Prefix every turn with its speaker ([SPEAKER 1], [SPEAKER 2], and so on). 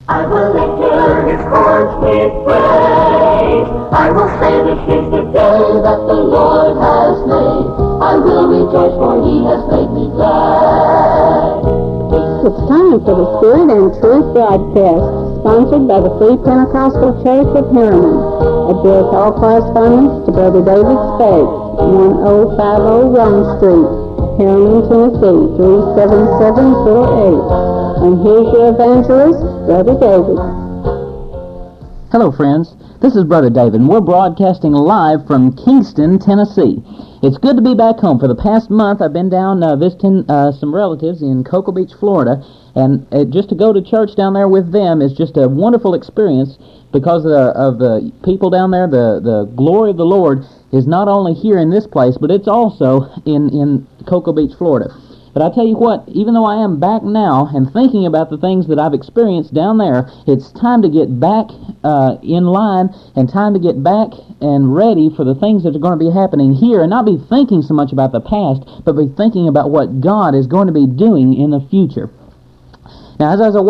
[SPEAKER 1] I will enter his courts with praise. I will say this is the day that the Lord has made. I will rejoice, for he has made me glad.
[SPEAKER 2] It's time for the Spirit and Truth broadcast, sponsored by the Free Pentecostal Church of Harriman. Address all correspondence to Brother David Spade, 10501 Street, Harriman, Tennessee, 37748. And here's your evangelist, Brother David.
[SPEAKER 3] Hello, friends. This is Brother David, and we're broadcasting live from Kingston, Tennessee. It's good to be back home. For the past month, I've been down visiting some relatives in Cocoa Beach, Florida, and just to go to church down there with them is just a wonderful experience because of the people down there. The glory of the Lord is not only here in this place, but it's also in Cocoa Beach, Florida. But I tell you what, even though I am back now and thinking about the things that I've experienced down there, it's time to get back in line and time to get back and ready for the things that are going to be happening here and not be thinking so much about the past, but be thinking about what God is going to be doing in the future. Now, as I was